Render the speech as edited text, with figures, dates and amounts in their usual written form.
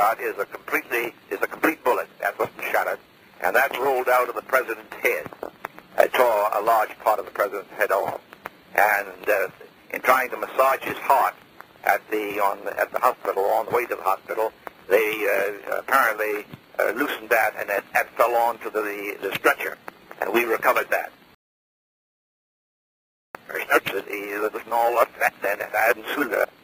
shot is a complete bullet. That wasn't shot at, and that rolled out of the president's head. It tore a large part of the president's head off. And in trying to massage his heart at the hospital, on the way to the hospital, they apparently loosened that, and that fell onto the stretcher, and we recovered that. There was all of that then, and I hadn't